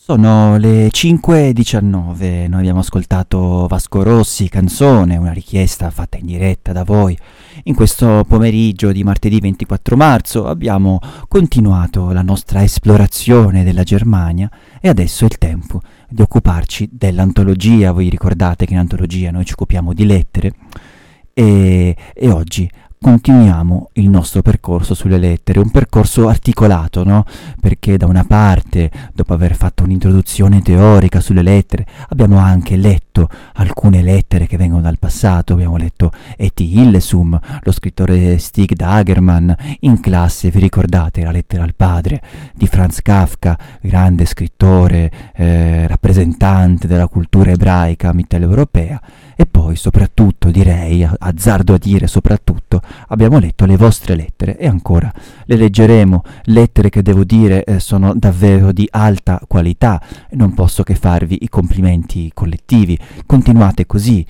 Sono le 5:19, noi abbiamo ascoltato Vasco Rossi, Canzone, una richiesta fatta in diretta da voi. In questo pomeriggio di martedì 24 marzo abbiamo continuato la nostra esplorazione della Germania e adesso è il tempo di occuparci dell'antologia. Voi ricordate che in antologia noi ci occupiamo di lettere e oggi continuiamo il nostro percorso sulle lettere, un percorso articolato, no? Perché da una parte, dopo aver fatto un'introduzione teorica sulle lettere, abbiamo anche letto alcune lettere che vengono dal passato. Abbiamo letto Eti Hillesum, lo scrittore Stig Dagerman. In classe, vi ricordate, la lettera al padre di Franz Kafka, grande scrittore, rappresentante della cultura ebraica mitteleuropea. E poi soprattutto, direi, azzardo a dire soprattutto, abbiamo letto le vostre lettere e ancora le leggeremo, lettere che devo dire sono davvero di alta qualità e non posso che farvi i complimenti collettivi. Continuate così,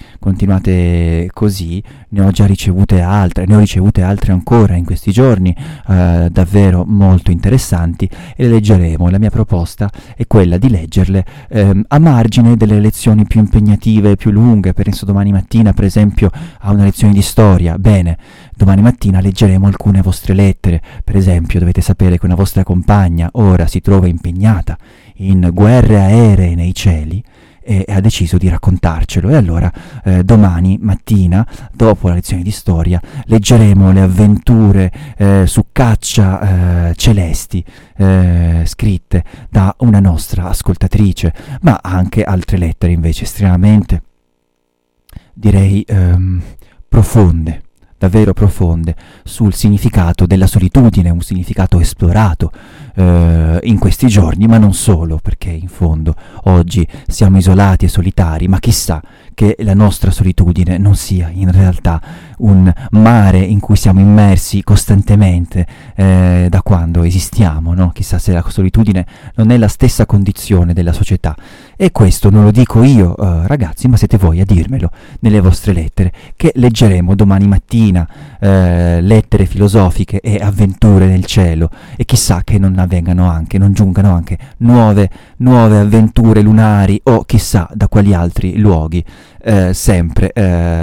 ne ho già ricevute altre, ne ho ricevute altre ancora in questi giorni, davvero molto interessanti, e le leggeremo. La mia proposta è quella di leggerle a margine delle lezioni più impegnative, più lunghe. Penso domani mattina, per esempio, a una lezione di storia. Bene, domani mattina leggeremo alcune vostre lettere. Per esempio, dovete sapere che una vostra compagna ora si trova impegnata in guerre aeree nei cieli e ha deciso di raccontarcelo, e allora domani mattina, dopo la lezione di storia, leggeremo le avventure su caccia celesti scritte da una nostra ascoltatrice, ma anche altre lettere invece estremamente, direi, profonde, davvero profonde, sul significato della solitudine, un significato esplorato in questi giorni, ma non solo, perché in fondo oggi siamo isolati e solitari, ma chissà che la nostra solitudine non sia in realtà un mare in cui siamo immersi costantemente da quando esistiamo, no? Chissà se la solitudine non è la stessa condizione della società. E questo non lo dico io, ragazzi, ma siete voi a dirmelo nelle vostre lettere, che leggeremo domani mattina, lettere filosofiche e avventure nel cielo, e chissà che non giungano anche nuove avventure lunari, o chissà da quali altri luoghi, sempre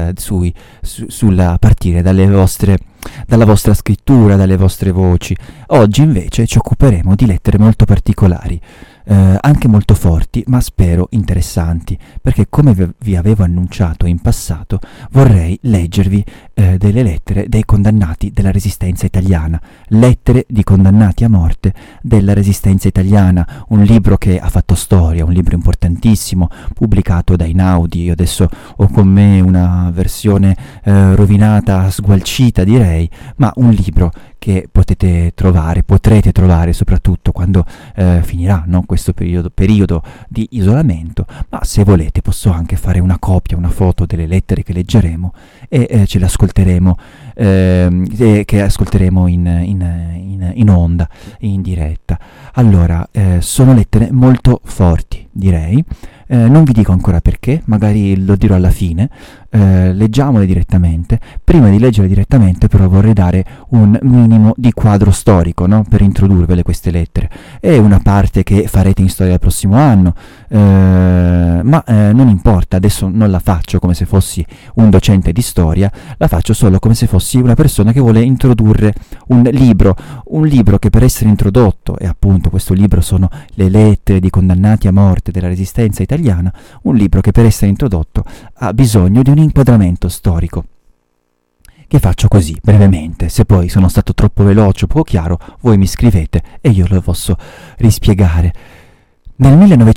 a partire dalla vostra scrittura, dalle vostre voci. Oggi invece ci occuperemo di lettere molto particolari, anche molto forti, ma spero interessanti, perché come vi avevo annunciato in passato, vorrei leggervi delle lettere dei condannati della Resistenza italiana, lettere di condannati a morte della Resistenza italiana, un libro che ha fatto storia, un libro importantissimo, pubblicato da Einaudi. Io adesso ho con me una versione rovinata, sgualcita direi, ma un libro che potrete trovare soprattutto quando finirà, no, questo periodo di isolamento. Ma se volete posso anche fare una copia, una foto delle lettere che leggeremo e ce le ascolteremo, che ascolteremo in onda, in diretta. Allora, sono lettere molto forti, direi. Non vi dico ancora perché, magari lo dirò alla fine. Leggiamole direttamente. Prima di leggere direttamente però vorrei dare un minimo di quadro storico, no? Per introdurvele queste lettere. È una parte che farete in storia del prossimo anno, ma non importa, adesso non la faccio come se fossi un docente di storia, la faccio solo come se fossi una persona che vuole introdurre un libro che, per essere introdotto, e appunto questo libro sono le lettere di condannati a morte della Resistenza italiana, un libro che per essere introdotto ha bisogno di un inquadramento storico, che faccio così brevemente. Se poi sono stato troppo veloce o poco chiaro, voi mi scrivete e io lo posso rispiegare. Nel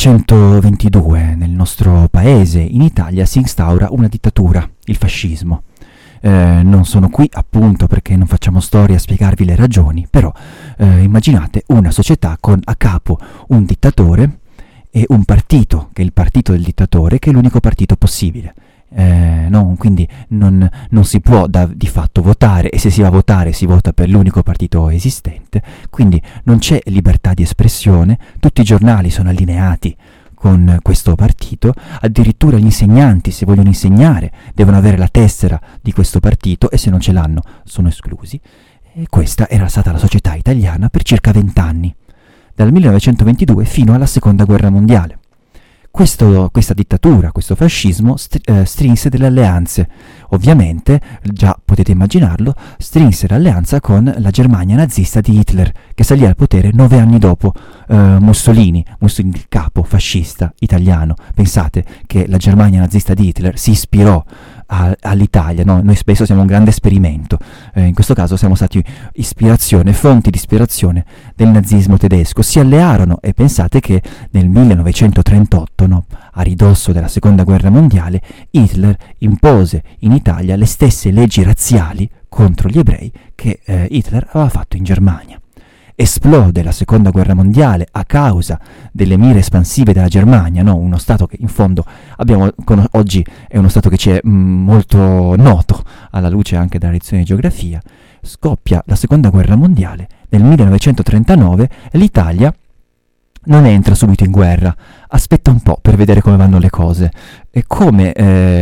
1922 nel nostro paese, in Italia, si instaura una dittatura, il fascismo. Non sono qui appunto perché non facciamo storia a spiegarvi le ragioni, però immaginate una società con a capo un dittatore e un partito, che è il partito del dittatore, che è l'unico partito possibile. No, quindi non si può di fatto votare, e se si va a votare si vota per l'unico partito esistente, quindi non c'è libertà di espressione, tutti i giornali sono allineati con questo partito, addirittura gli insegnanti, se vogliono insegnare, devono avere la tessera di questo partito, e se non ce l'hanno sono esclusi. E questa era stata la società italiana per circa 20 anni. dal 1922 fino alla Seconda Guerra Mondiale. Questa dittatura, questo fascismo strinse delle alleanze. Ovviamente, già potete immaginarlo, strinse l'alleanza con la Germania nazista di Hitler, che salì al potere 9 anni dopo Mussolini, il capo fascista italiano. Pensate che la Germania nazista di Hitler si ispirò all'Italia, no? Noi spesso siamo un grande esperimento, in questo caso siamo stati fonti di ispirazione del nazismo tedesco. Si allearono e pensate che nel 1938, no, a ridosso della Seconda Guerra Mondiale, Hitler impose in Italia le stesse leggi razziali contro gli ebrei che Hitler aveva fatto in Germania. Esplode la Seconda Guerra Mondiale a causa delle mire espansive della Germania, no? Uno stato che in fondo oggi è uno stato che ci è molto noto alla luce anche della lezione di geografia. Scoppia la Seconda Guerra Mondiale nel 1939 e l'Italia non entra subito in guerra, aspetta un po' per vedere come vanno le cose e come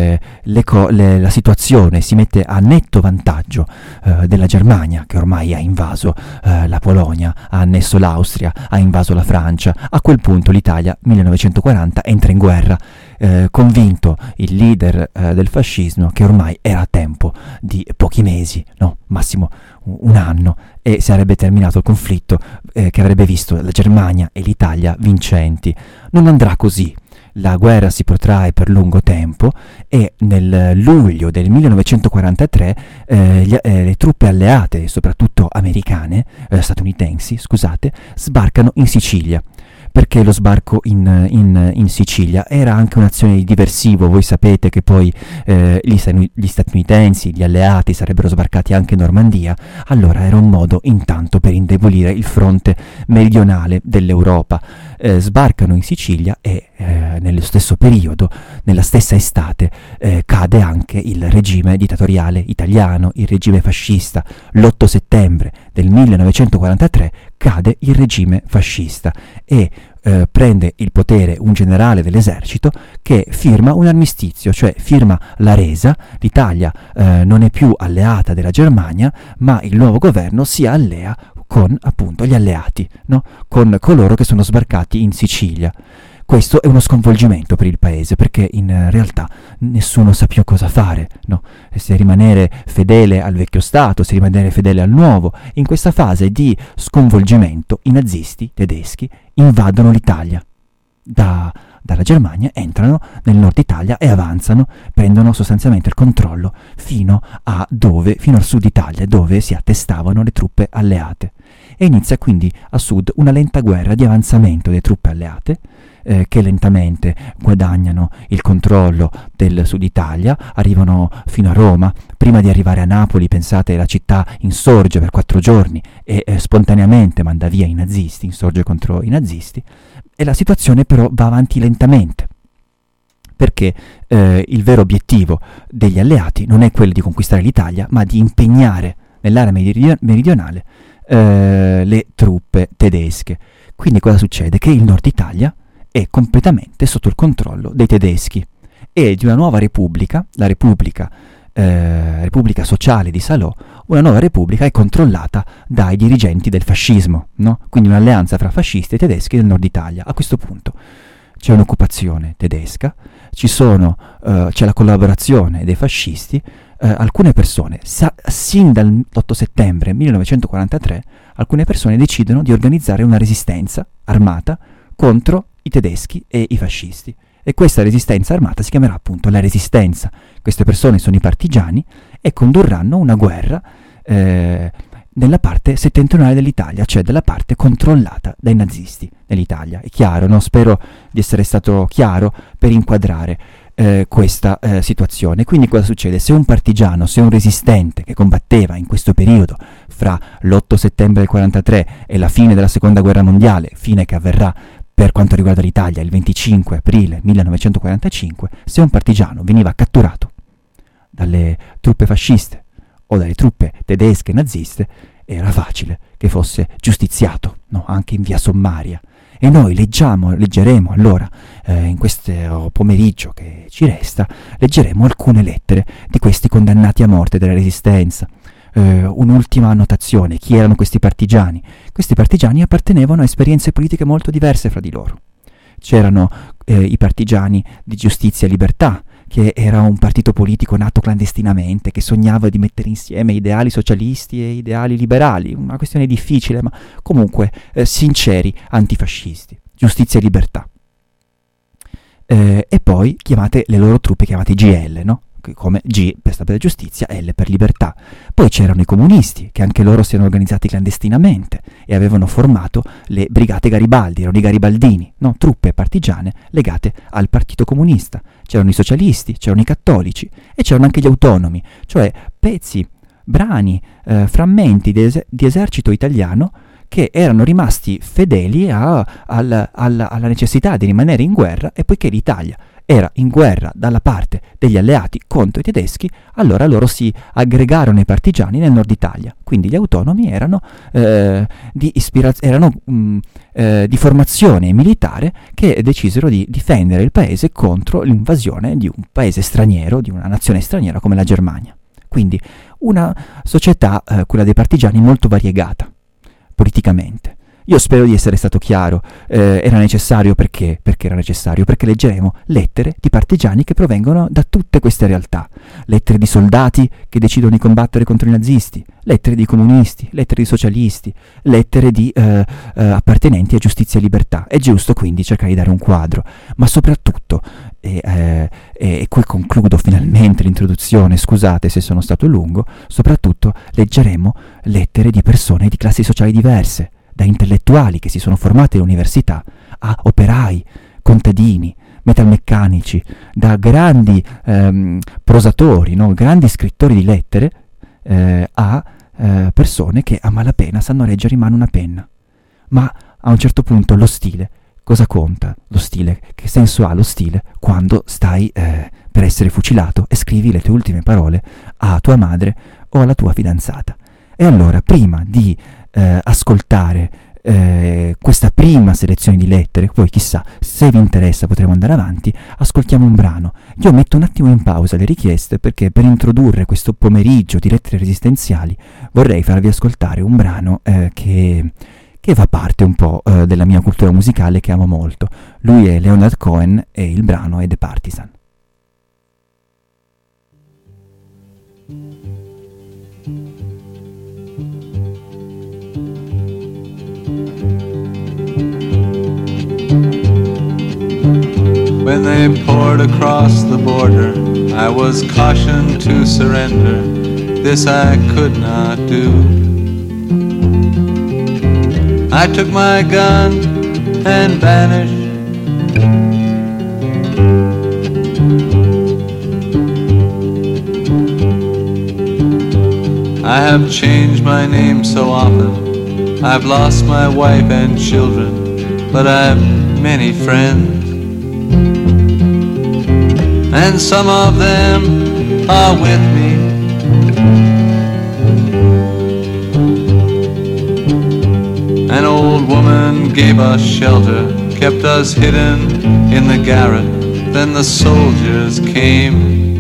la situazione si mette a netto vantaggio della Germania, che ormai ha invaso la Polonia, ha annesso l'Austria, ha invaso la Francia. A quel punto l'Italia, 1940, entra in guerra, convinto il leader del fascismo che ormai era tempo di pochi mesi, no, massimo un anno, e sarebbe terminato il conflitto che avrebbe visto la Germania e l'Italia vincenti. Non andrà così. La guerra si protrae per lungo tempo e nel luglio del 1943 le truppe alleate, soprattutto americane, statunitensi, scusate, sbarcano in Sicilia. Perché lo sbarco in Sicilia? Era anche un'azione di diversivo. Voi sapete che poi gli statunitensi, gli alleati, sarebbero sbarcati anche in Normandia. Allora era un modo intanto per indebolire il fronte meridionale dell'Europa. Sbarcano in Sicilia e nello stesso periodo, nella stessa estate, cade anche il regime dittatoriale italiano, il regime fascista. L'8 settembre del 1943 cade il regime fascista e prende il potere un generale dell'esercito che firma un armistizio, cioè firma la resa. L'Italia non è più alleata della Germania, ma il nuovo governo si allea con appunto gli alleati, no? Con coloro che sono sbarcati in Sicilia. Questo è uno sconvolgimento per il paese, perché in realtà nessuno sa più cosa fare, no? Se rimanere fedele al vecchio Stato, se rimanere fedele al nuovo. In questa fase di sconvolgimento i nazisti tedeschi invadono l'Italia. Dalla Germania entrano nel nord Italia e avanzano, prendono sostanzialmente il controllo fino al sud Italia, dove si attestavano le truppe alleate. E inizia quindi a sud una lenta guerra di avanzamento delle truppe alleate, che lentamente guadagnano il controllo del sud Italia, arrivano fino a Roma. Prima di arrivare a Napoli, pensate, la città insorge per 4 giorni e spontaneamente manda via i nazisti, insorge contro i nazisti, e la situazione però va avanti lentamente, perché il vero obiettivo degli alleati non è quello di conquistare l'Italia, ma di impegnare nell'area meridionale le truppe tedesche. Quindi cosa succede? Che il nord Italia è completamente sotto il controllo dei tedeschi e di una nuova repubblica, la Repubblica Sociale di Salò. Una nuova repubblica è controllata dai dirigenti del fascismo, no? Quindi un'alleanza fra fascisti e tedeschi del nord Italia. A questo punto c'è un'occupazione tedesca, c'è la collaborazione dei fascisti. Alcune persone, sin dall'8 settembre 1943, alcune persone decidono di organizzare una resistenza armata contro i tedeschi e i fascisti. E questa resistenza armata si chiamerà appunto la Resistenza. Queste persone sono i partigiani e condurranno una guerra nella parte settentrionale dell'Italia, cioè della parte controllata dai nazisti nell'Italia. È chiaro, no? Spero di essere stato chiaro per inquadrare questa situazione. Quindi cosa succede? Se un partigiano, se un resistente che combatteva in questo periodo fra l'8 settembre del 43 e la fine della Seconda Guerra Mondiale, fine che avverrà per quanto riguarda l'Italia il 25 aprile 1945, se un partigiano veniva catturato dalle truppe fasciste o dalle truppe tedesche naziste, era facile che fosse giustiziato, no? Anche in via sommaria. E noi leggeremo allora, in questo pomeriggio che ci resta, leggeremo alcune lettere di questi condannati a morte della Resistenza. Un'ultima annotazione: chi erano questi partigiani? Questi partigiani appartenevano a esperienze politiche molto diverse fra di loro. C'erano i partigiani di Giustizia e Libertà, che era un partito politico nato clandestinamente, che sognava di mettere insieme ideali socialisti e ideali liberali, una questione difficile, ma comunque sinceri antifascisti. Giustizia e Libertà. E poi le loro truppe chiamate GL, no? Come G per giustizia, L per libertà. Poi c'erano i comunisti, che anche loro si erano organizzati clandestinamente e avevano formato le Brigate Garibaldi, erano i garibaldini, no? Truppe partigiane legate al Partito Comunista. C'erano i socialisti, c'erano i cattolici e c'erano anche gli autonomi, cioè pezzi, brani, frammenti di esercito italiano che erano rimasti fedeli alla necessità di rimanere in guerra, e poiché l'Italia era in guerra dalla parte degli alleati contro i tedeschi, allora loro si aggregarono ai partigiani nel nord Italia. Quindi gli autonomi erano di formazione militare, che decisero di difendere il paese contro l'invasione di un paese straniero, di una nazione straniera come la Germania. Quindi una società, quella dei partigiani, molto variegata politicamente. Io spero di essere stato chiaro. Era necessario perché? Perché era necessario? Perché leggeremo lettere di partigiani che provengono da tutte queste realtà. Lettere di soldati che decidono di combattere contro i nazisti, lettere di comunisti, lettere di socialisti, lettere di appartenenti a Giustizia e Libertà. È giusto quindi cercare di dare un quadro, ma soprattutto, e qui concludo finalmente l'introduzione, scusate se sono stato lungo, soprattutto leggeremo lettere di persone di classi sociali diverse, da intellettuali che si sono formati all'università, a operai, contadini, metalmeccanici, da grandi prosatori, no? Grandi scrittori di lettere, a persone che a malapena sanno reggere in mano una penna. Ma a un certo punto lo stile, cosa conta? Lo stile, che senso ha lo stile quando stai per essere fucilato e scrivi le tue ultime parole a tua madre o alla tua fidanzata? E allora, prima di ascoltare questa prima selezione di lettere, poi chissà, se vi interessa potremo andare avanti, ascoltiamo un brano. Io metto un attimo in pausa le richieste, perché per introdurre questo pomeriggio di lettere resistenziali vorrei farvi ascoltare un brano che fa parte un po' della mia cultura musicale, che amo molto. Lui è Leonard Cohen e il brano è The Partisan. When they poured across the border, I was cautioned to surrender. This I could not do. I took my gun and vanished. I have changed my name so often. I've lost my wife and children, but I've many friends. And some of them are with me. An old woman gave us shelter, kept us hidden in the garret. Then the soldiers came.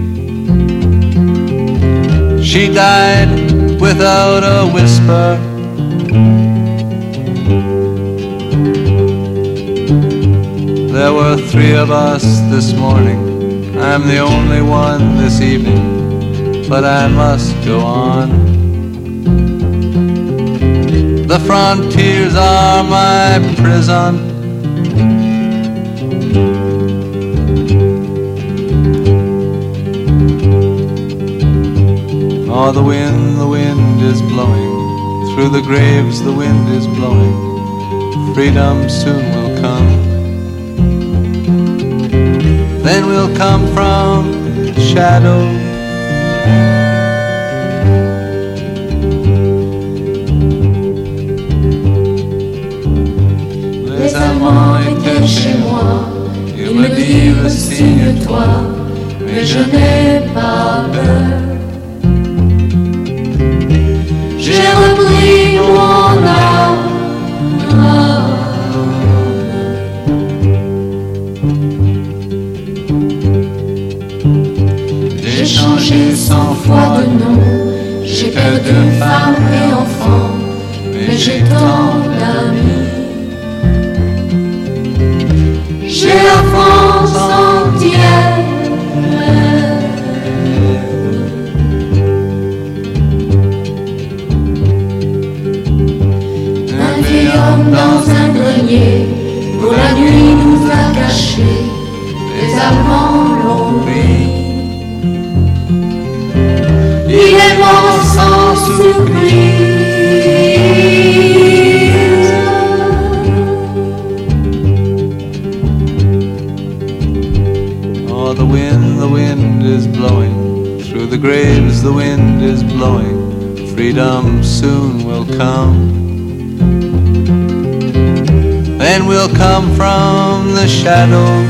She died without a whisper. There were 3 of us this morning. I'm the only one this evening, but I must go on. The frontiers are my prison. Oh, the wind is blowing. Through the graves the wind is blowing. Freedom soon will come. Then we'll come from shadow. Les amants étaient chez moi, ils me dirent signe-toi, mais je n'ai pas peur. J'ai repris mon âme. J'ai changé 100 fois de nom, j'ai perdu de femmes et enfants, mais j'ai tant d'amis. J'ai la France entière. Un vieil homme dans un grenier, pour la nuit nous a cachés, les Allemands l'ont pris. Il est mort sans surprise. Oh, the wind is blowing. Through the graves the wind is blowing. Freedom soon will come. Then we'll come from the shadow.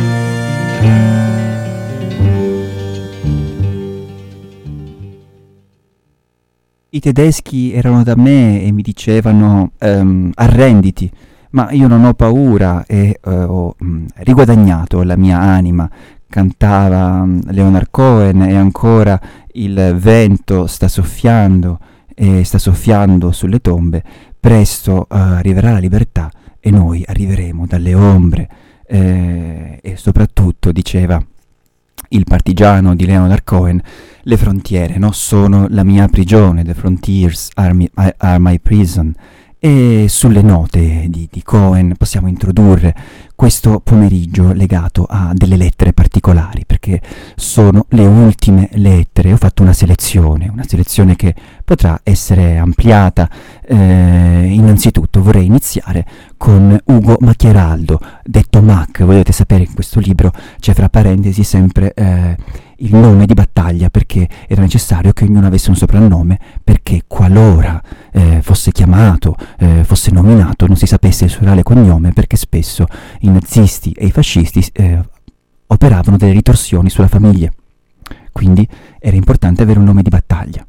I tedeschi erano da me e mi dicevano arrenditi, ma io non ho paura e ho riguadagnato la mia anima. Cantava Leonard Cohen, e ancora il vento sta soffiando e sta soffiando sulle tombe. Presto arriverà la libertà e noi arriveremo dalle ombre. E soprattutto, diceva il partigiano di Leonard Cohen, le frontiere, no, sono la mia prigione, the frontiers are my prison. E sulle note di Cohen possiamo introdurre questo pomeriggio legato a delle lettere particolari, perché sono le ultime lettere. Ho fatto una selezione che potrà essere ampliata. Innanzitutto vorrei iniziare con Ugo Maccheraldo, detto Mac. Volete sapere, in questo libro c'è fra parentesi sempre il nome di battaglia, perché era necessario che ognuno avesse un soprannome, perché qualora fosse chiamato, fosse nominato, non si sapesse il suo reale cognome, perché spesso i nazisti e i fascisti operavano delle ritorsioni sulla famiglia. Quindi era importante avere un nome di battaglia.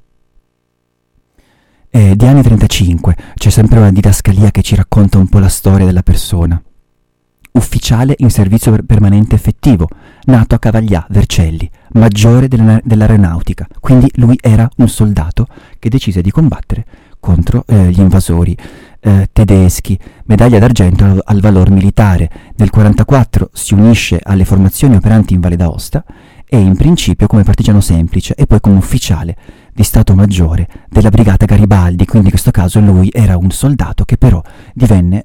Di anni 35 c'è sempre una didascalia che ci racconta un po' la storia della persona. Ufficiale in servizio permanente effettivo, nato a Cavaglià, Vercelli, maggiore dell'aeronautica, quindi lui era un soldato che decise di combattere contro gli invasori tedeschi. Medaglia d'argento al valor militare. Nel 1944 si unisce alle formazioni operanti in Valle d'Aosta e in principio come partigiano semplice e poi come ufficiale di Stato Maggiore della Brigata Garibaldi. Quindi in questo caso lui era un soldato che però divenne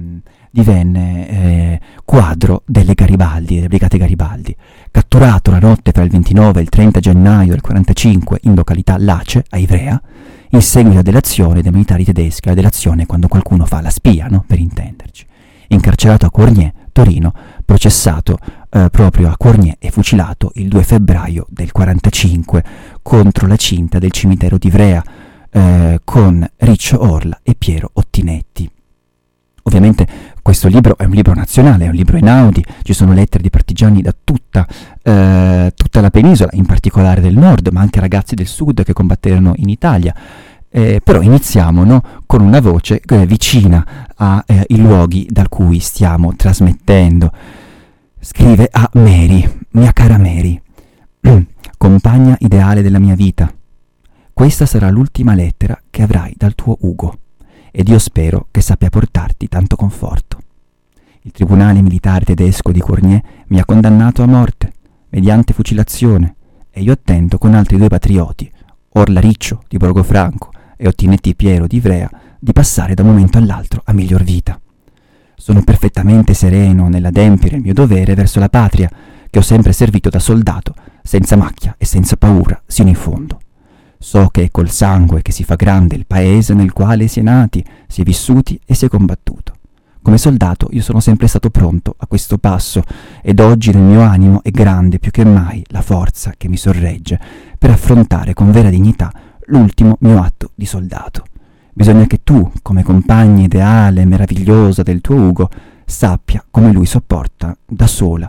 quadro delle Garibaldi, delle Brigate Garibaldi. Catturato la notte tra il 29 e il 30 gennaio del 1945 in località Lace, a Ivrea, in seguito a delazione dei militari tedeschi. La delazione è quando qualcuno fa la spia, no? Per intenderci. Incarcerato a Cournier, Torino, processato proprio a Cournier e fucilato il 2 febbraio del 1945 contro la cinta del cimitero di Ivrea con Riccio Orla e Piero Ottinetti. Ovviamente questo libro è un libro nazionale, è un libro Einaudi, ci sono lettere di partigiani da tutta la penisola, in particolare del nord, ma anche ragazzi del sud che combatterono in Italia. Però iniziamo, no, con una voce vicina ai luoghi da cui stiamo trasmettendo. Scrive a Mary, mia cara Mary, compagna ideale della mia vita. Questa sarà l'ultima lettera che avrai dal tuo Ugo, ed io spero che sappia portarti tanto conforto. Il tribunale militare tedesco di Cournier mi ha condannato a morte, mediante fucilazione, e io attendo con altri 2 patrioti, Orla Riccio di Borgofranco e Ottinetti Piero di Ivrea, di passare da un momento all'altro a miglior vita. Sono perfettamente sereno nell'adempiere il mio dovere verso la patria, che ho sempre servito da soldato, senza macchia e senza paura, sino in fondo. So che è col sangue che si fa grande il paese nel quale si è nati, si è vissuti e si è combattuto. Come soldato io sono sempre stato pronto a questo passo, ed oggi nel mio animo è grande più che mai la forza che mi sorregge per affrontare con vera dignità l'ultimo mio atto di soldato. Bisogna che tu, come compagna ideale e meravigliosa del tuo Ugo, sappia come lui sopporta da sola,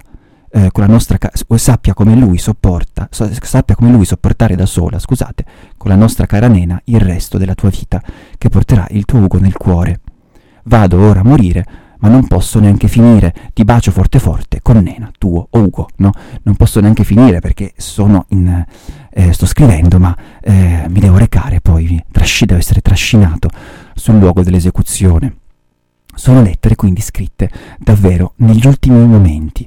sappia come lui sopportare da sola, con la nostra cara nena il resto della tua vita, che porterà il tuo Ugo nel cuore. Vado ora a morire, ma non posso neanche finire. Ti bacio forte forte con nena, tuo Ugo, no? Non posso neanche finire perché sono sto scrivendo, ma mi devo recare poi, devo essere trascinato sul luogo dell'esecuzione. Sono lettere quindi scritte davvero negli ultimi momenti.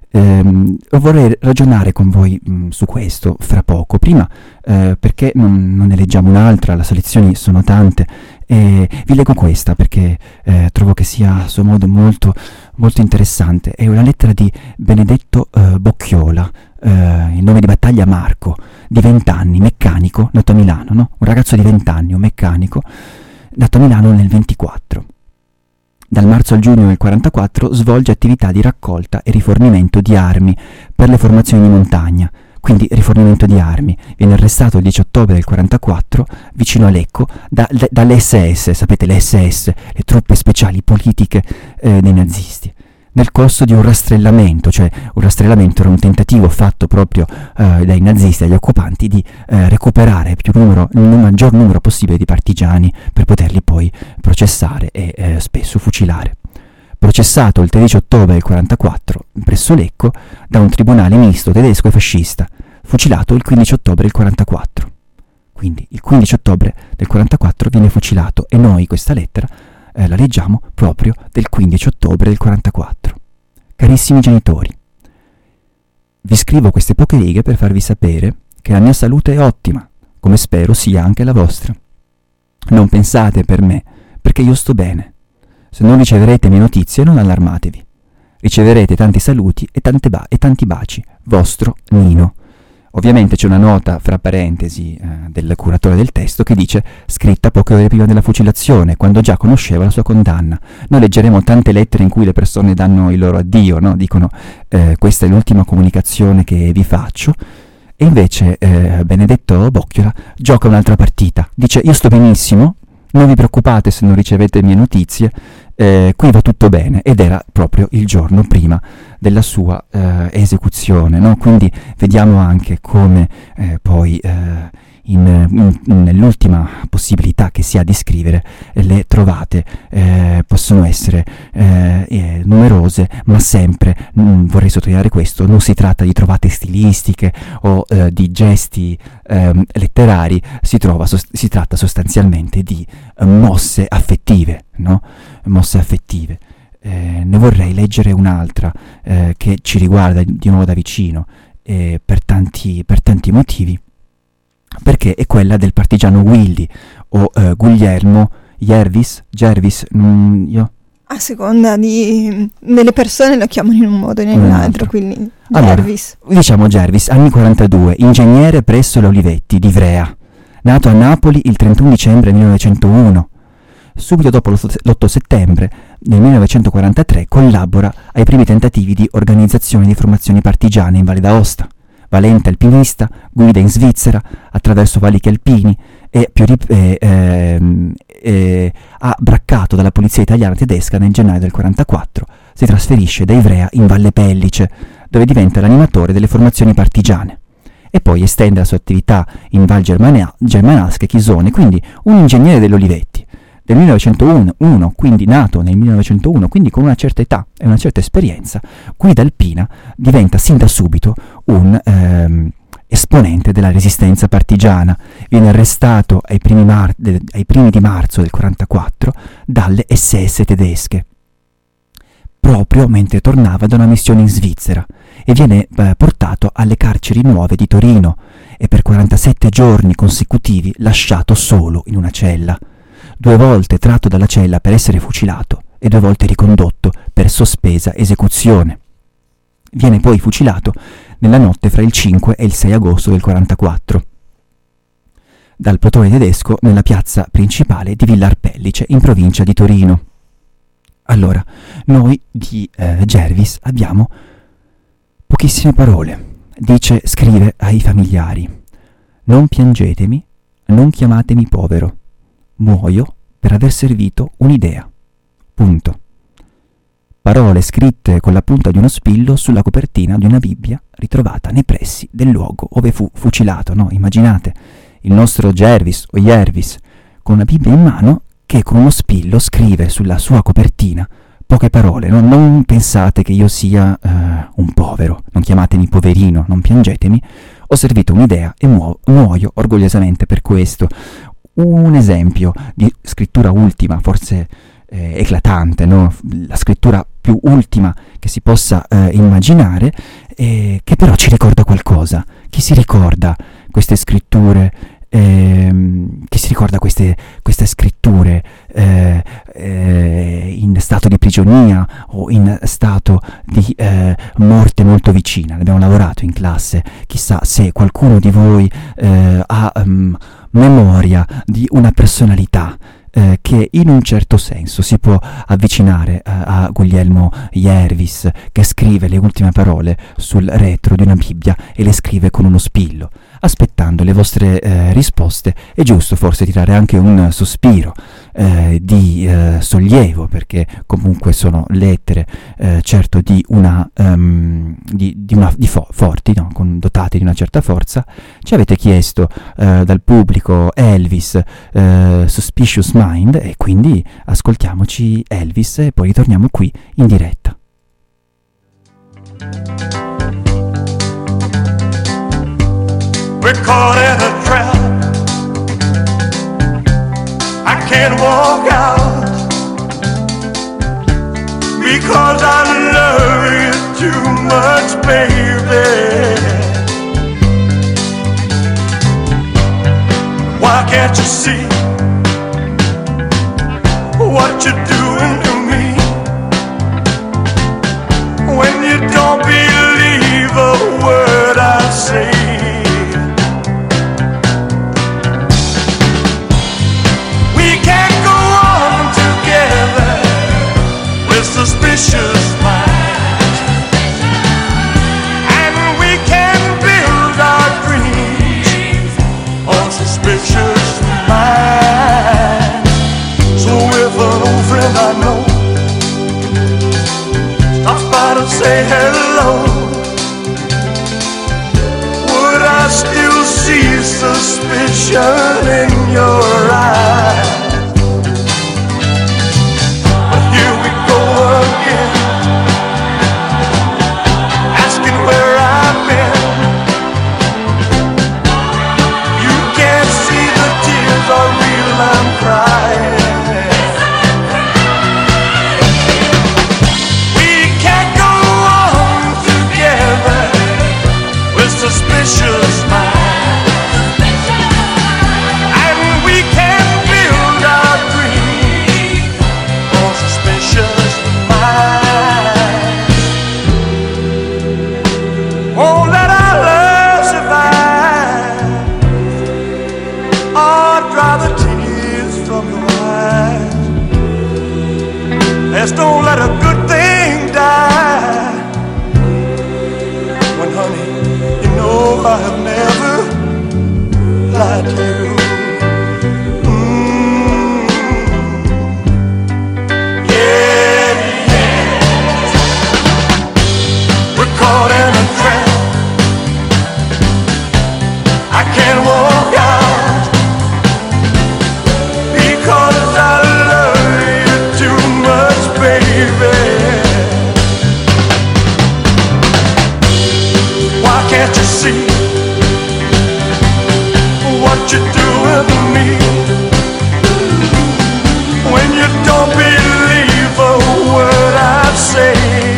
Vorrei ragionare con voi su questo fra poco. Prima perché non ne leggiamo un'altra, le selezioni sono tante, e vi leggo questa perché trovo che sia a suo modo molto, molto interessante. È una lettera di Benedetto Bocchiola, il nome di battaglia Marco, di 20 anni, meccanico, nato a Milano, no? Un ragazzo di 20 anni, un meccanico, nato a Milano nel 24. Dal marzo al giugno del 44 svolge attività di raccolta e rifornimento di armi per le formazioni di montagna, quindi rifornimento di armi. Viene arrestato il 10 ottobre del 44 vicino a Lecco dalle SS, sapete le SS, le truppe speciali politiche dei nazisti, nel corso di un rastrellamento, cioè un rastrellamento era un tentativo fatto proprio dai nazisti, dagli occupanti, di recuperare il maggior numero possibile di partigiani per poterli poi processare e spesso fucilare. Processato il 13 ottobre del 44 presso Lecco da un tribunale misto tedesco e fascista, fucilato il 15 ottobre del 44. Quindi il 15 ottobre del 44 viene fucilato, e noi questa lettera la leggiamo proprio del 15 ottobre del 44. Carissimi genitori, vi scrivo queste poche righe per farvi sapere che la mia salute è ottima, come spero sia anche la vostra. Non pensate per me, perché io sto bene. Se non riceverete mie notizie, non allarmatevi. Riceverete tanti saluti e tanti baci. Vostro Nino. Ovviamente c'è una nota fra parentesi del curatore del testo che dice scritta poche ore prima della fucilazione, quando già conosceva la sua condanna. Noi leggeremo tante lettere in cui le persone danno il loro addio, no? Dicono questa è l'ultima comunicazione che vi faccio, e invece Benedetto Bocchiola gioca un'altra partita. Dice io sto benissimo, non vi preoccupate se non ricevete mie notizie, qui va tutto bene, ed era proprio il giorno prima della sua esecuzione, no? Quindi vediamo anche come poi nell'ultima possibilità che si ha di scrivere le trovate possono essere numerose, ma sempre, vorrei sottolineare questo, non si tratta di trovate stilistiche o di gesti letterari, si tratta sostanzialmente di mosse affettive, no? Mosse affettive. Ne vorrei leggere un'altra che ci riguarda di nuovo da vicino per tanti motivi, perché è quella del partigiano Willy o Guglielmo Jervis, io? A seconda delle persone lo chiamano in un modo o nell'altro, quindi Jervis. Allora, diciamo Jervis, anni 42, ingegnere presso la Olivetti di Ivrea, nato a Napoli il 31 dicembre 1901. Subito dopo l'8 settembre del 1943 collabora ai primi tentativi di organizzazione di formazioni partigiane in Valle d'Aosta. Valente alpinista, guida in Svizzera attraverso valichi alpini e ha braccato dalla polizia italiana tedesca nel gennaio del 1944. Si trasferisce da Ivrea in Valle Pellice, dove diventa l'animatore delle formazioni partigiane, e poi estende la sua attività in Val Germanasca e Chisone, quindi un ingegnere dell'Olivetti. Del 1901, quindi nato nel 1901, quindi con una certa età e una certa esperienza, guida alpina, diventa sin da subito un esponente della resistenza partigiana. Viene arrestato ai primi di marzo del 1944 dalle SS tedesche, proprio mentre tornava da una missione in Svizzera, e viene portato alle carceri nuove di Torino e per 47 giorni consecutivi lasciato solo in una cella. 2 volte tratto dalla cella per essere fucilato e 2 volte ricondotto per sospesa esecuzione. Viene poi fucilato nella notte fra il 5 e il 6 agosto del 1944 dal plotone tedesco nella piazza principale di Villar Pellice in provincia di Torino. Allora, noi di Jervis abbiamo pochissime parole. Scrive ai familiari: non piangetemi, non chiamatemi povero. Muoio per aver servito un'idea. Punto. Parole scritte con la punta di uno spillo sulla copertina di una Bibbia ritrovata nei pressi del luogo ove fu fucilato, no? Immaginate il nostro Jervis o Jervis con una Bibbia in mano che con uno spillo scrive sulla sua copertina poche parole. Non pensate che io sia un povero, non chiamatemi poverino, non piangetemi, ho servito un'idea e muoio orgogliosamente per questo. Un esempio di scrittura ultima, forse eclatante, no? La scrittura più ultima che si possa immaginare, che però ci ricorda qualcosa. Chi si ricorda queste scritture? Chi si ricorda queste scritture in stato di prigionia o in stato di morte molto vicina? Ne abbiamo lavorato in classe. Chissà se qualcuno di voi ha memoria di una personalità che in un certo senso si può avvicinare a Guglielmo Jervis, che scrive le ultime parole sul retro di una Bibbia e le scrive con uno spillo. Aspettando le vostre risposte, è giusto forse tirare anche un sospiro di sollievo, perché comunque sono lettere certo forti, no? Dotate di una certa forza. Ci avete chiesto dal pubblico Elvis, Suspicious Mind, e quindi ascoltiamoci Elvis e poi ritorniamo qui in diretta. We're caught in a trap. I can't walk out because I love you too much, baby. Why can't you see what you're doing to me when you don't believe a word I say? Suspicious minds, and we can build our dreams on suspicious minds. So if an old friend I know stops by to say hello, would I still see suspicion in your eyes? Suspicious mind, and we can build our dreams on suspicious minds. Won't let our love survive, or dry the tears from your eyes. Let's don't let a good thing die. When honey, I have never lied to you. Yeah, yeah. We're caught in a trap. I can't walk out because I love you too much, baby. Why can't you see what you're doing to me when you don't believe a word I say?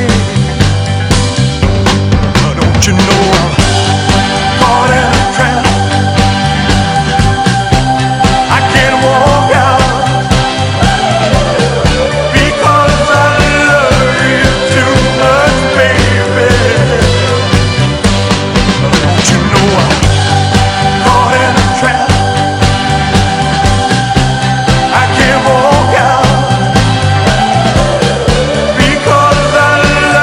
Don't you know I'm caught in a trap? I can't walk out because I love you too much, baby. Don't you know I'm caught in a trap? I can't walk out because I love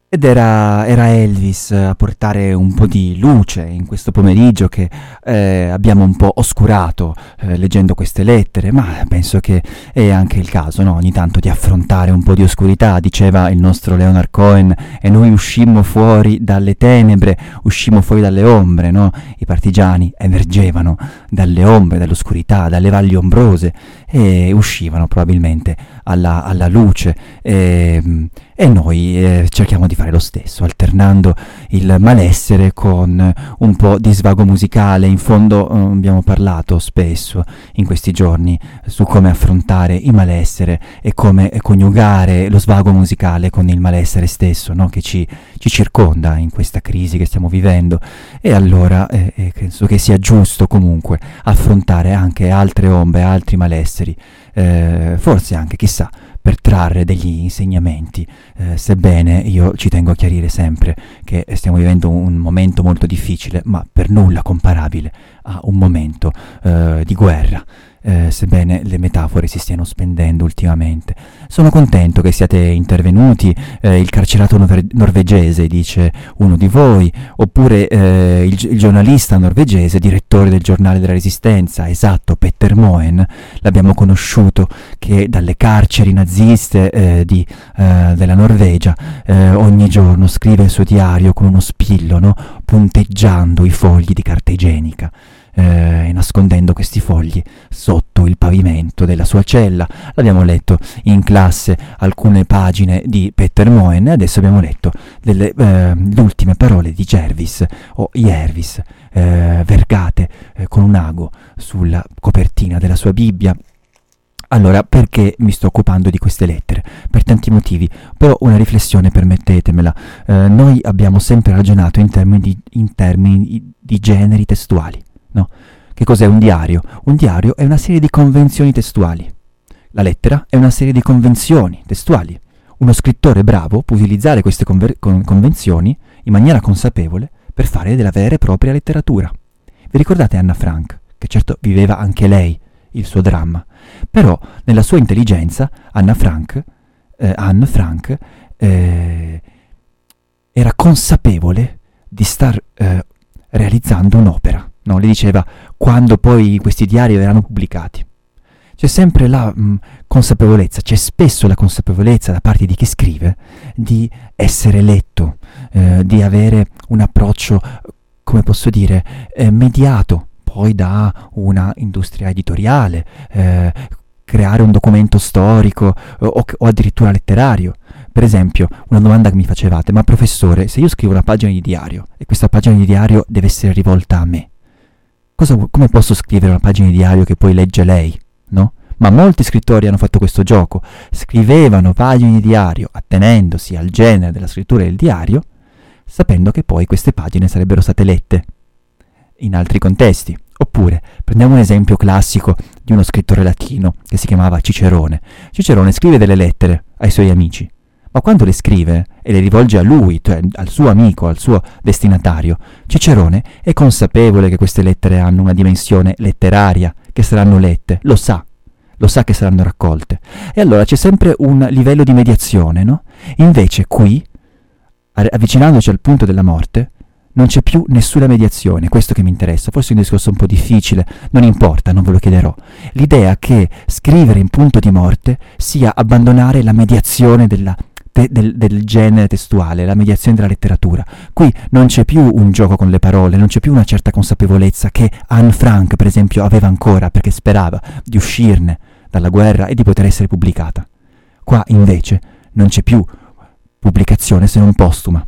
Ed era Elvis a portare un po' di luce in questo pomeriggio che abbiamo un po' oscurato leggendo queste lettere, ma penso che è anche il caso, no? Ogni tanto di affrontare un po' di oscurità, diceva il nostro Leonard Cohen, e noi uscimmo fuori dalle tenebre, uscimmo fuori dalle ombre, no? I partigiani emergevano dalle ombre, dall'oscurità, dalle valli ombrose e uscivano probabilmente alla luce e noi cerchiamo di fare lo stesso, alternando il malessere con un po' di svago musicale. In fondo abbiamo parlato spesso in questi giorni su come affrontare il malessere e come coniugare lo svago musicale con il malessere stesso, no? Che ci circonda in questa crisi che stiamo vivendo. E allora penso che sia giusto comunque affrontare anche altre ombre, altri malesseri, forse anche, chissà, per trarre degli insegnamenti, sebbene io ci tengo a chiarire sempre che stiamo vivendo un momento molto difficile, ma per nulla comparabile a un momento di guerra, sebbene le metafore si stiano spendendo ultimamente. Sono contento che siate intervenuti, il carcerato norvegese, dice uno di voi, oppure il giornalista norvegese, direttore del giornale della Resistenza, esatto, Petter Moen, l'abbiamo conosciuto, che dalle carceri naziste della Norvegia ogni giorno scrive il suo diario con uno spillo, no? Punteggiando i fogli di carta igienica. E nascondendo questi fogli sotto il pavimento della sua cella. L'abbiamo letto in classe alcune pagine di Petter Moen e adesso abbiamo letto le ultime parole di Jervis o Jervis, vergate con un ago sulla copertina della sua Bibbia. Allora, perché mi sto occupando di queste lettere? Per tanti motivi, però una riflessione permettetemela. Noi abbiamo sempre ragionato in termini di generi testuali. No. Che cos'è un diario? Un diario è una serie di convenzioni testuali. La lettera è una serie di convenzioni testuali. Uno scrittore bravo può utilizzare queste convenzioni in maniera consapevole per fare della vera e propria letteratura. Vi ricordate Anna Frank? Che certo viveva anche lei il suo dramma, però nella sua intelligenza Anne Frank era consapevole di star realizzando un'opera. No, le diceva quando poi questi diari verranno pubblicati. C'è sempre la consapevolezza, c'è spesso la consapevolezza da parte di chi scrive di essere letto, di avere un approccio, come posso dire, mediato poi da una industria editoriale, creare un documento storico o addirittura letterario. Per esempio, una domanda che mi facevate: ma professore, se io scrivo una pagina di diario e questa pagina di diario deve essere rivolta a me, come posso scrivere una pagina di diario che poi legge lei, no? Ma molti scrittori hanno fatto questo gioco, scrivevano pagine di diario attenendosi al genere della scrittura del diario, sapendo che poi queste pagine sarebbero state lette in altri contesti. Oppure, prendiamo un esempio classico di uno scrittore latino che si chiamava Cicerone. Cicerone scrive delle lettere ai suoi amici, ma quando le scrive e le rivolge a lui, cioè al suo amico, al suo destinatario, Cicerone è consapevole che queste lettere hanno una dimensione letteraria, che saranno lette, lo sa che saranno raccolte. E allora c'è sempre un livello di mediazione, no? Invece qui, avvicinandoci al punto della morte, non c'è più nessuna mediazione. Questo che mi interessa, forse è un discorso un po' difficile, non importa, non ve lo chiederò. L'idea che scrivere in punto di morte sia abbandonare la mediazione del genere testuale, la mediazione della letteratura. Qui non c'è più un gioco con le parole, non c'è più una certa consapevolezza che Anne Frank, per esempio, aveva ancora perché sperava di uscirne dalla guerra e di poter essere pubblicata. Qua invece non c'è più pubblicazione se non postuma.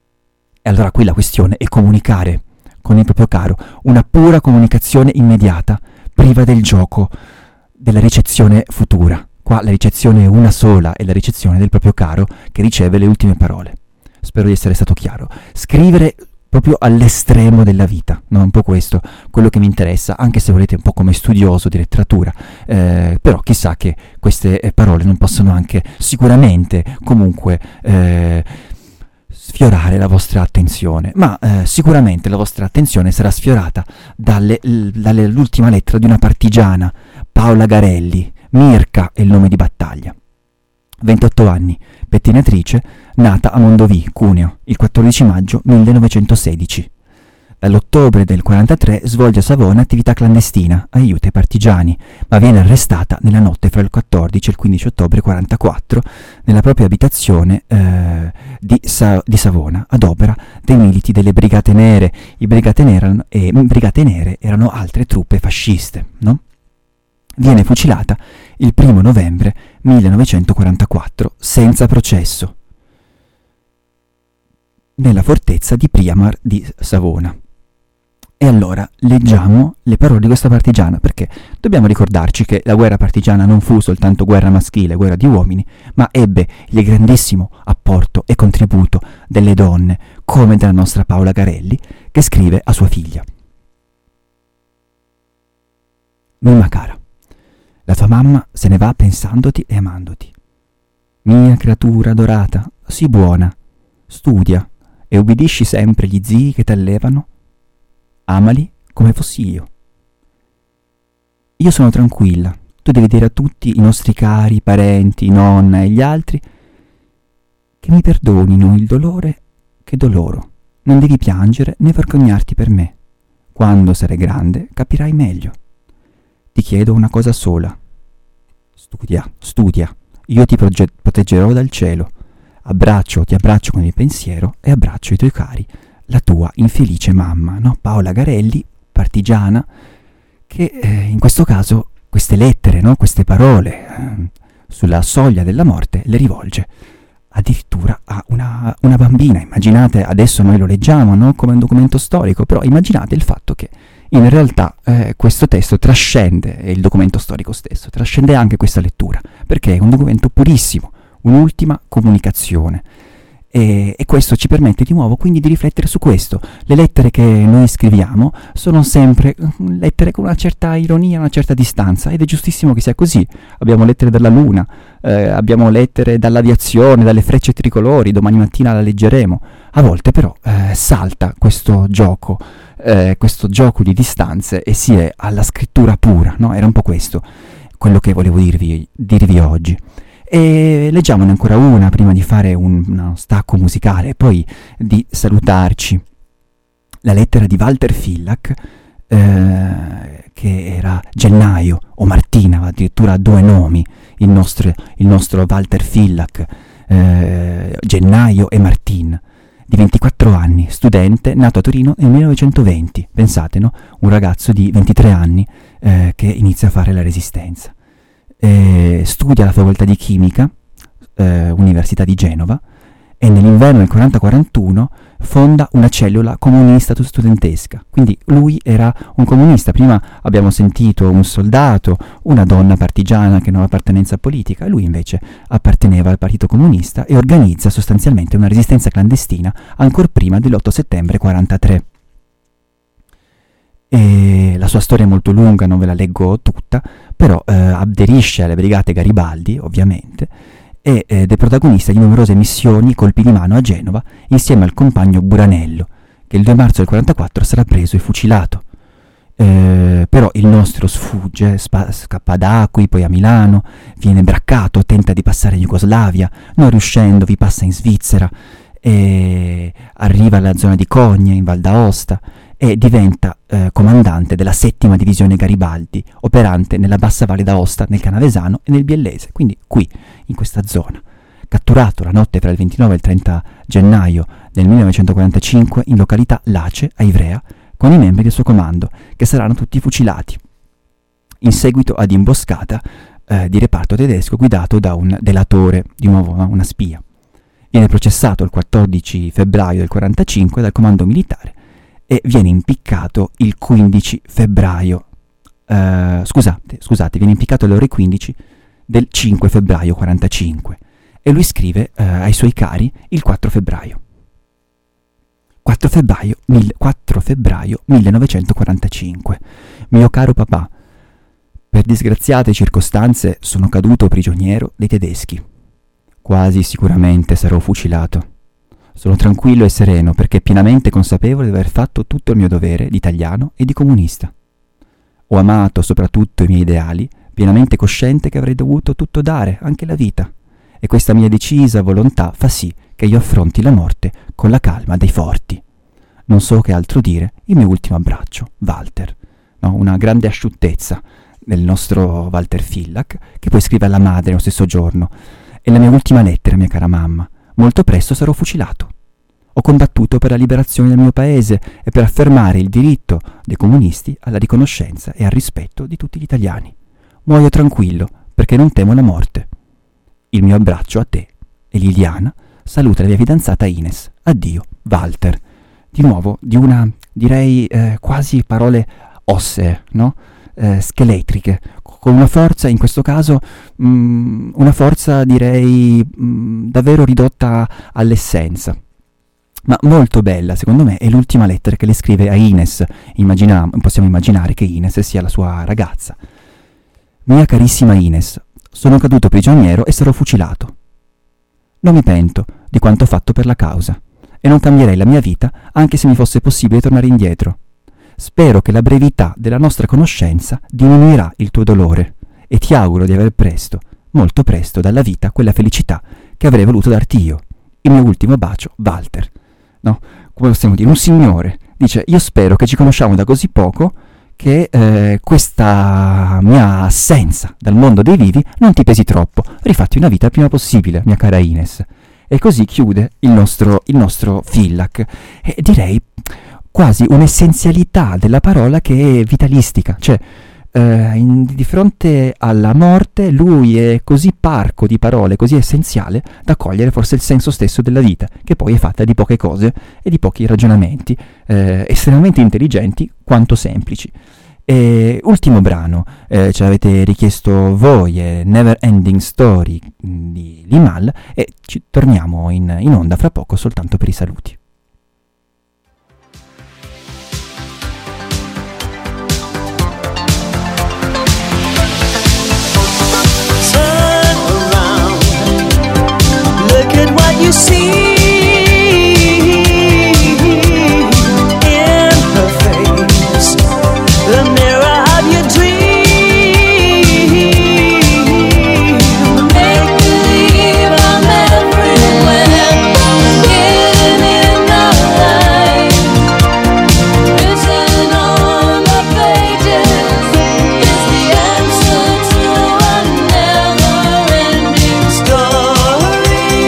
E allora qui la questione è comunicare con il proprio caro, una pura comunicazione immediata, priva del gioco della ricezione futura. Qua la ricezione è una sola, è la ricezione del proprio caro che riceve le ultime parole. Spero di essere stato chiaro. Scrivere proprio all'estremo della vita, no? È un po' questo quello che mi interessa, anche se volete un po' come studioso di letteratura, però chissà che queste parole non possono anche sicuramente comunque sfiorare la vostra attenzione, ma sicuramente la vostra attenzione sarà sfiorata dall'ultima lettera di una partigiana, Paola Garelli. Mirka è il nome di battaglia. 28 anni, pettinatrice, nata a Mondovì, Cuneo, il 14 maggio 1916. Dall'ottobre del 43 svolge a Savona attività clandestina, aiuta i partigiani, ma viene arrestata nella notte fra il 14 e il 15 ottobre 44 nella propria abitazione di Savona, ad opera dei militi delle Brigate Nere. I Brigate Nere erano altre truppe fasciste, no? Viene fucilata il 1 novembre 1944 senza processo nella fortezza di Priamar di Savona. E allora leggiamo le parole di questa partigiana, perché dobbiamo ricordarci che la guerra partigiana non fu soltanto guerra maschile, guerra di uomini, ma ebbe il grandissimo apporto e contributo delle donne, come della nostra Paola Garelli, che scrive a sua figlia: Mimma cara, la tua mamma se ne va pensandoti e amandoti. Mia creatura adorata, sii buona, studia e ubbidisci sempre gli zii che t'allevano. Amali come fossi io. Io sono tranquilla, tu devi dire a tutti i nostri cari, parenti, nonna e gli altri che mi perdonino il dolore che do loro. Non devi piangere né vergognarti per me. Quando sarai grande capirai meglio. Ti chiedo una cosa sola. Studia. Io ti proteggerò dal cielo. Ti abbraccio con il pensiero e abbraccio i tuoi cari, la tua infelice mamma, no? Paola Garelli, partigiana, che in questo caso queste lettere, no? Queste parole sulla soglia della morte le rivolge addirittura a una bambina. Immaginate, adesso noi lo leggiamo, no? Come un documento storico, però immaginate il fatto che in realtà questo testo trascende il documento storico stesso, trascende anche questa lettura, perché è un documento purissimo, un'ultima comunicazione. E questo ci permette di nuovo quindi di riflettere su questo. Le lettere che noi scriviamo sono sempre lettere con una certa ironia, una certa distanza, ed è giustissimo che sia così. Abbiamo lettere dalla Luna, abbiamo lettere dall'aviazione, dalle frecce tricolori, domani mattina la leggeremo. A volte però salta questo gioco di distanze e si è alla scrittura pura, no? Era un po' questo quello che volevo dirvi oggi. E leggiamone ancora una prima di fare uno stacco musicale e poi di salutarci. La lettera di Walter Villach, che era Gennaio o Martina, aveva addirittura 2 nomi, il nostro Walter Villach, Gennaio e Martin, di 24 anni, studente, nato a Torino nel 1920. Pensate, no? Un ragazzo di 23 anni che inizia a fare la resistenza. Studia alla facoltà di chimica, Università di Genova, e nell'inverno del 40-41 fonda una cellula comunista studentesca. Quindi lui era un comunista. Prima abbiamo sentito un soldato, una donna partigiana che non aveva appartenenza politica, lui invece apparteneva al Partito Comunista e organizza sostanzialmente una resistenza clandestina ancor prima dell'8 settembre 43. E la sua storia è molto lunga, non ve la leggo tutta, però aderisce alle brigate Garibaldi, ovviamente, ed è protagonista di numerose missioni, colpi di mano a Genova, insieme al compagno Buranello, che il 2 marzo del 44 sarà preso e fucilato. Però il nostro sfugge, scappa ad Acqui, poi a Milano, viene braccato, tenta di passare in Jugoslavia, non riuscendo vi passa in Svizzera, e arriva alla zona di Cogne, in Val d'Aosta, e diventa comandante della 7ª divisione Garibaldi, operante nella bassa Valle d'Aosta, nel Canavesano e nel Biellese, quindi qui, in questa zona. Catturato la notte tra il 29 e il 30 gennaio del 1945 in località Lace, a Ivrea, con i membri del suo comando, che saranno tutti fucilati, in seguito ad imboscata di reparto tedesco guidato da un delatore, di nuovo una spia. Viene processato il 14 febbraio del 45 dal comando militare e viene impiccato il 15 febbraio, viene impiccato alle ore 15 del 5 febbraio 45, e lui scrive ai suoi cari il 4 febbraio. 4 febbraio 1945. Mio caro papà, per disgraziate circostanze sono caduto prigioniero dei tedeschi. Quasi sicuramente sarò fucilato. Sono tranquillo e sereno perché pienamente consapevole di aver fatto tutto il mio dovere di italiano e di comunista. Ho amato soprattutto i miei ideali, pienamente cosciente che avrei dovuto tutto dare, anche la vita, e questa mia decisa volontà fa sì che io affronti la morte con la calma dei forti. Non so che altro dire, il mio ultimo abbraccio, Walter. No, una grande asciuttezza del nostro Walter Villach, che poi scrive alla madre lo stesso giorno. È la mia ultima lettera, mia cara mamma. Molto presto sarò fucilato. Ho combattuto per la liberazione del mio paese e per affermare il diritto dei comunisti alla riconoscenza e al rispetto di tutti gli italiani. Muoio tranquillo, perché non temo la morte. Il mio abbraccio a te. E Liliana saluta la mia fidanzata Ines. Addio, Walter. Di nuovo, di una, direi, quasi parole ossee, no? Scheletriche, con una forza, in questo caso, una forza, direi, davvero ridotta all'essenza. Ma molto bella, secondo me, è l'ultima lettera che le scrive a Ines. Possiamo immaginare che Ines sia la sua ragazza. Mia carissima Ines, sono caduto prigioniero e sarò fucilato. Non mi pento di quanto ho fatto per la causa e non cambierei la mia vita anche se mi fosse possibile tornare indietro. Spero che la brevità della nostra conoscenza diminuirà il tuo dolore e ti auguro di aver presto, molto presto, dalla vita quella felicità che avrei voluto darti io. Il mio ultimo bacio, Walter. No? Come possiamo dire? Un signore dice: io spero che ci conosciamo da così poco che questa mia assenza dal mondo dei vivi non ti pesi troppo. Rifatti una vita il prima possibile, mia cara Ines. E così chiude il nostro Villach. E direi quasi un'essenzialità della parola che è vitalistica, cioè di fronte alla morte lui è così parco di parole, così essenziale da cogliere forse il senso stesso della vita, che poi è fatta di poche cose e di pochi ragionamenti estremamente intelligenti quanto semplici. E ultimo brano, ce l'avete richiesto voi, è Never Ending Story di Limahl, e ci torniamo in onda fra poco soltanto per i saluti. You see in her face the mirror of your dream. Make believe I'm everywhere, hidden in the light. Written on the pages is the answer to a never-ending story.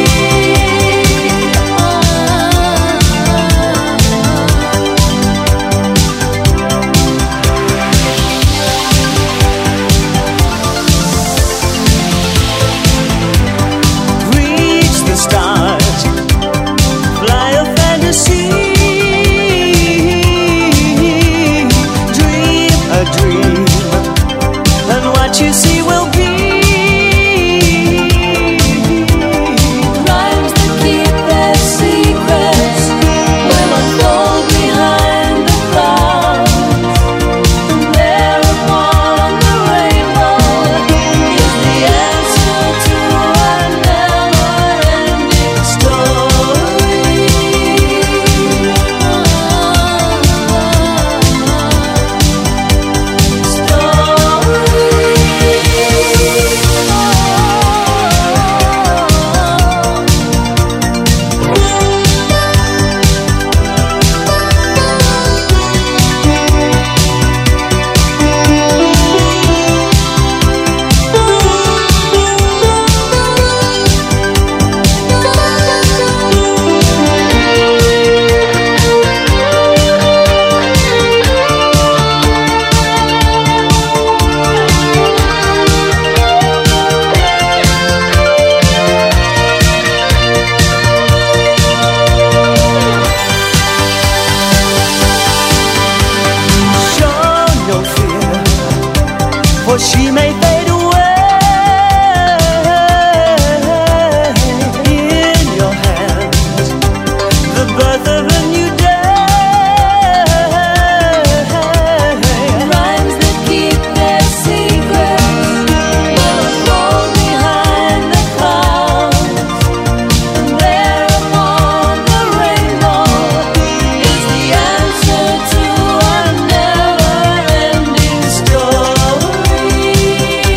For she may fade away. In your hands, the birth of a new day. Rhymes that keep their secrets will fall behind the clouds. And there upon the rainbow is the answer to a never-ending story.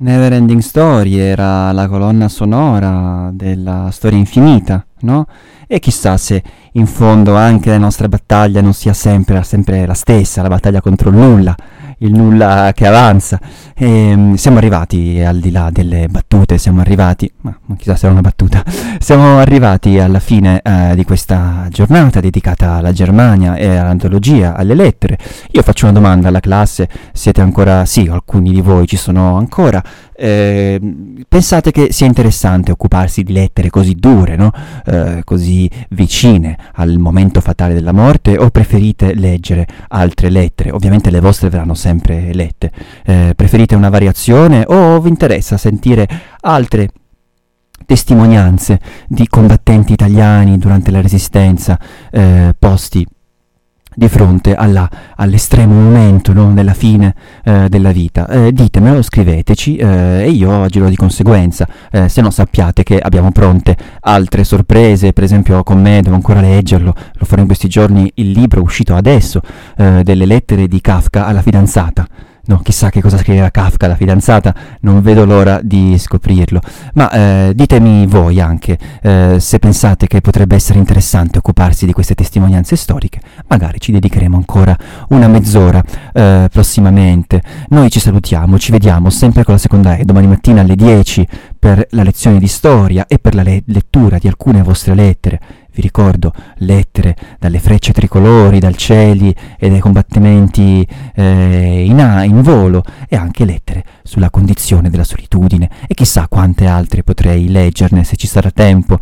Neverending Story era la colonna sonora della storia infinita, no? E chissà se in fondo anche la nostra battaglia non sia sempre la stessa, la battaglia contro il nulla che avanza. E siamo arrivati al di là delle battute, siamo arrivati, ma chissà se era una battuta, siamo arrivati alla fine di questa giornata dedicata alla Germania e all'antologia, alle lettere. Io faccio una domanda alla classe, siete ancora, sì, alcuni di voi ci sono ancora, pensate che sia interessante occuparsi di lettere così dure, no? Così vicine al momento fatale della morte, o preferite leggere altre lettere? Ovviamente le vostre verranno sempre lette. Preferite una variazione o vi interessa sentire altre testimonianze di combattenti italiani durante la Resistenza, posti di fronte all'estremo momento, no? Nella fine della vita? Ditemelo, scriveteci e io agirò di conseguenza. Se no sappiate che abbiamo pronte altre sorprese, per esempio con me devo ancora leggerlo, lo farò in questi giorni, il libro uscito adesso, delle lettere di Kafka alla fidanzata. No, chissà che cosa scriveva Kafka alla fidanzata, non vedo l'ora di scoprirlo. Ma ditemi voi anche se pensate che potrebbe essere interessante occuparsi di queste testimonianze storiche. Magari ci dedicheremo ancora una mezz'ora prossimamente. Noi ci salutiamo, ci vediamo sempre con la seconda E domani mattina alle 10 per la lezione di storia e per la lettura di alcune vostre lettere. Vi ricordo, lettere dalle frecce tricolori, dal cieli e dai combattimenti in volo, e anche lettere sulla condizione della solitudine, e chissà quante altre potrei leggerne se ci sarà tempo.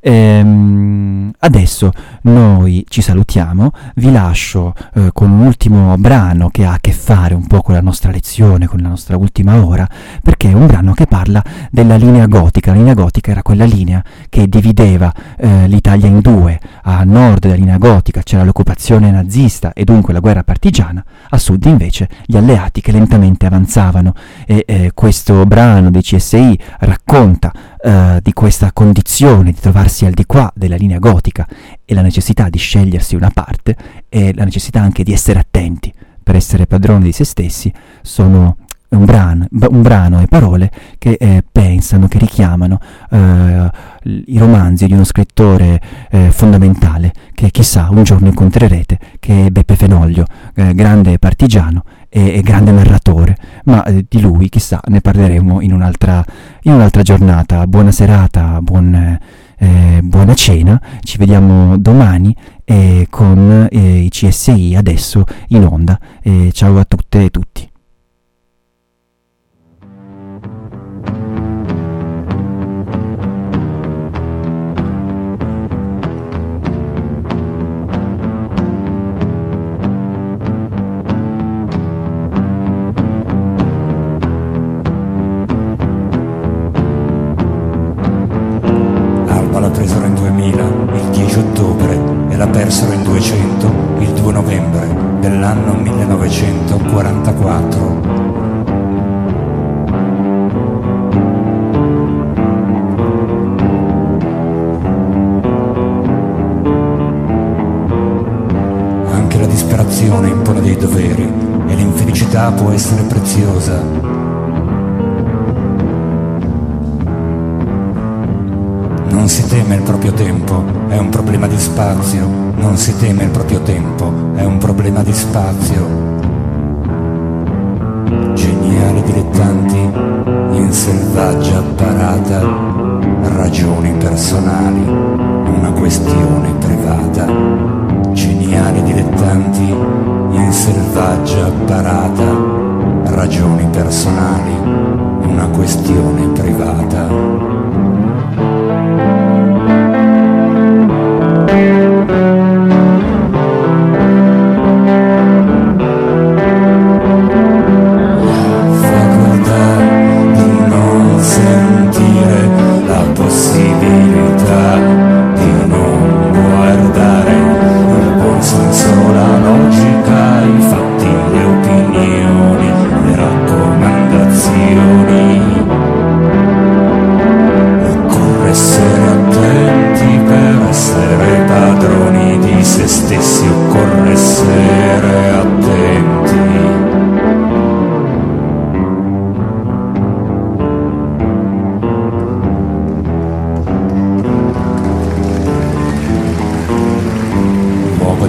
Adesso noi ci salutiamo, vi lascio con un ultimo brano che ha a che fare un po' con la nostra lezione, con la nostra ultima ora, perché è un brano che parla della linea gotica. La linea gotica era quella linea che divideva l'Italia in due. A nord della linea gotica c'era l'occupazione nazista e dunque la guerra partigiana, a sud invece gli alleati che lentamente avanzavano, e questo brano dei CSI racconta di questa condizione di trovarsi al di qua della linea gotica e la necessità di scegliersi una parte, e la necessità anche di essere attenti per essere padroni di se stessi. Sono un brano e parole che pensano, che richiamano i romanzi di uno scrittore fondamentale che chissà un giorno incontrerete, che è Beppe Fenoglio, grande partigiano e grande narratore, ma di lui chissà ne parleremo in un'altra giornata. Buona serata, buona cena, ci vediamo domani con i CSI adesso in onda. Ciao a tutte e tutti. La presero in 2000 il 10 ottobre e la persero in 200 il 2 novembre dell'anno 1944. Anche la disperazione impone dei doveri e l'infelicità può essere preziosa. Non si teme il proprio tempo, è un problema di spazio. Non si teme il proprio tempo, è un problema di spazio. Geniali dilettanti in selvaggia parata, ragioni personali, una questione privata. Geniali dilettanti in selvaggia parata, ragioni personali, una questione privata.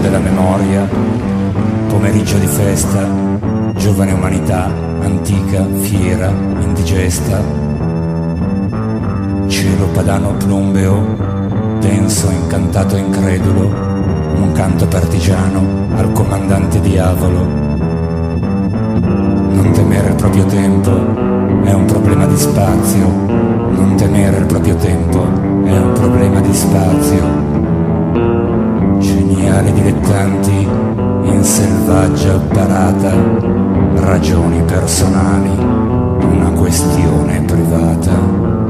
della memoria, pomeriggio di festa, giovane umanità, antica, fiera, indigesta, cielo padano plumbeo, denso, incantato e incredulo, un canto partigiano al comandante diavolo. Non temere il proprio tempo è un problema di spazio, non temere il proprio tempo è un problema di spazio. Geniali dilettanti in selvaggia parata, ragioni personali, una questione privata.